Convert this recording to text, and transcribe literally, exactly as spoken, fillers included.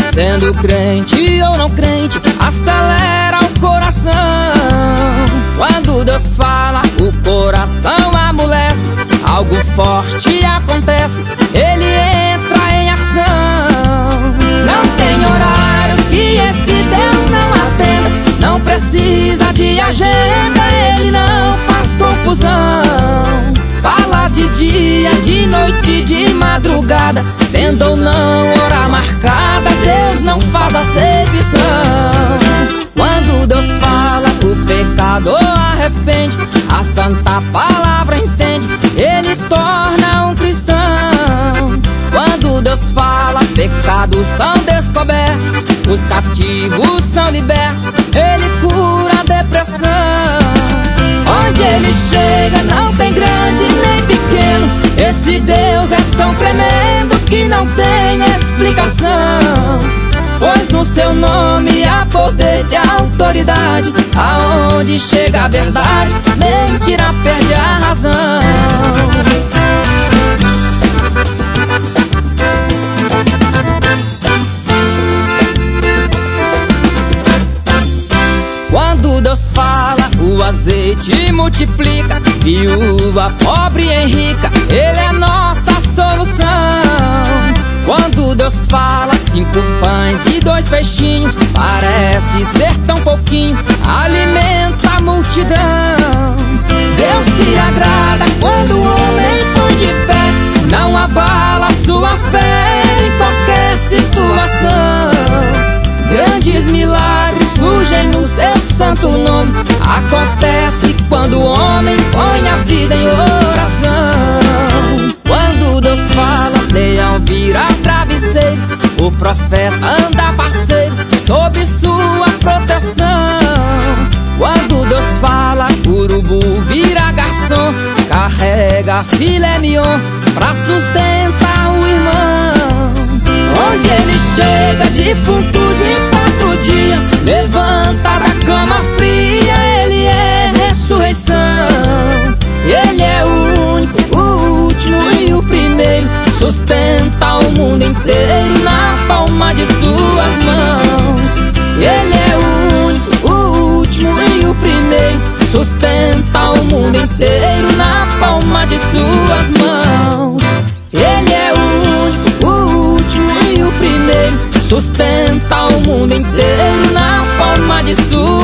Sendo crente ou não crente, acelera o coração. Quando Deus fala, o coração amolece. Algo forte acontece, Ele entra em ação. Não tem horário que esse Deus não atenda. Não precisa de agenda, Ele não faz confusão. Fala de dia, de noite, de madrugada. Tendo ou não hora marcada, Deus não faz acepção. Quando Deus fala, o pecador arrepende. A santa palavra entende, Ele torna um cristão. Quando Deus fala, pecados são descobertos, os cativos são libertos, Ele cura a depressão. Onde Ele chega não tem grande nem pequeno. Esse Deus é tão tremendo que não tem explicação. Pois no seu nome há poder e autoridade. Aonde chega a verdade, mentira perde a razão. Quando Deus fala, o azeite multiplica. Viúva, pobre e rica, Ele é nossa solução. Quando Deus fala, cinco pães e dois peixinhos, parece ser tão pouquinho, alimenta a multidão. Deus se agrada quando o homem põe de pé, não abala sua fé em qualquer situação. Grandes milagres surgem no seu santo nome. Acontece quando o homem põe a vida em oração. Quando Deus fala, leão vira travesseiro, o profeta anda parceiro sob sua proteção. Quando Deus fala, urubu vira garçom, carrega filé mignon pra sustentar o irmão. Onde Ele chega, defunto de quatro dias levanta da cama fria, Ele é ressurreição. Ele é o único, o último e o primeiro, sustenta o mundo inteiro na palma de suas mãos. Ele é o único, o último e o primeiro, sustenta o mundo inteiro na palma de suas mãos. Ele é o único, o último e o primeiro, sustenta o mundo inteiro na palma de suas mãos.